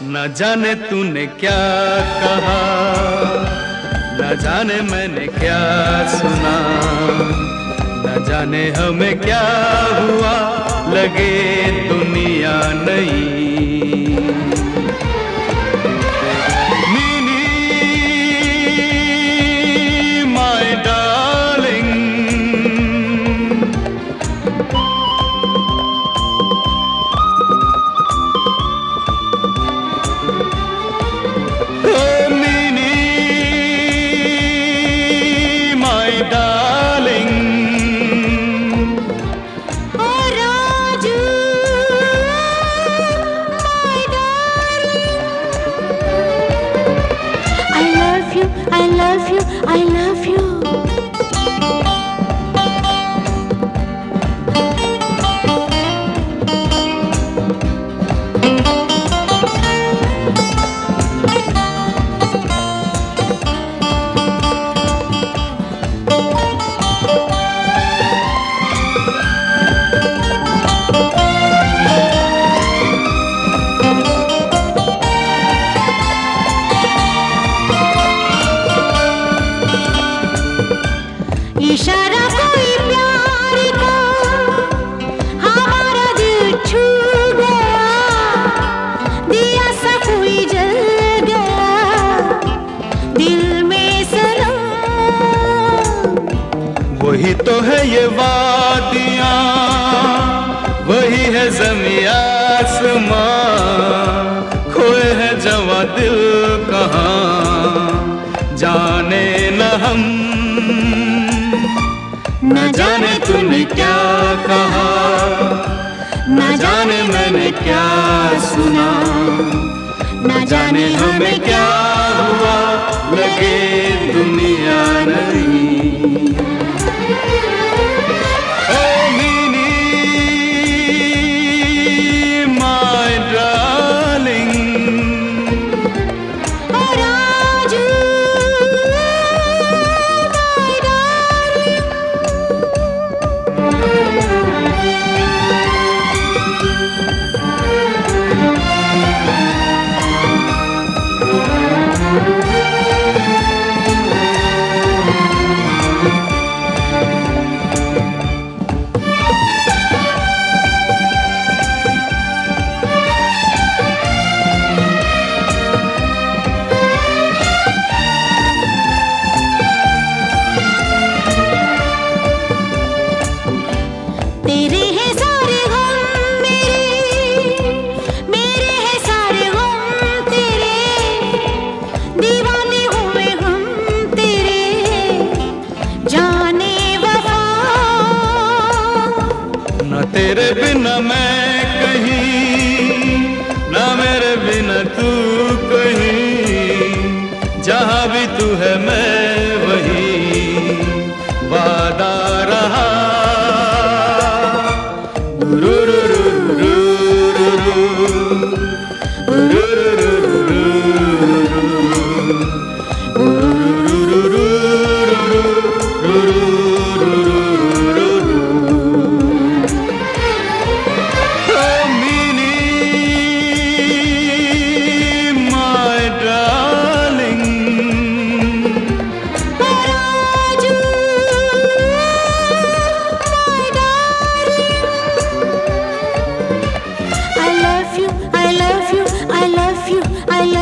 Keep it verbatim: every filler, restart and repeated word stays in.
न जाने तूने क्या कहा, न जाने मैंने क्या सुना, न जाने हमें क्या हुआ, लगे दुनिया नई। I love you, I love you. इशारा कोई प्यार का हमारा दिल छू गया, दिया सा कोई जल गया दिल में सनम। वही तो है ये वादियाँ, वही है ज़मीं आसमां, खोए है जवां दिल कहाँ जाने न हम। न जाने तूने क्या कहा, न जाने मैंने क्या सुना, न जाने हमें क्या हुआ, लगे दुनिया नई। Oh Mini, my darling, oh Raju, my darling. तेरे हैं सारे गम मेरे, मेरे हैं सारे गम तेरे, दीवाने हुए हम तेरे जाने वफा। न तेरे बिना मैं कहीं, न मेरे बिना तू कहीं, जहाँ भी तू है मैं वहीं, वादा रहा। रू रू रू रू रू I love you, I love you, I love you, I love you.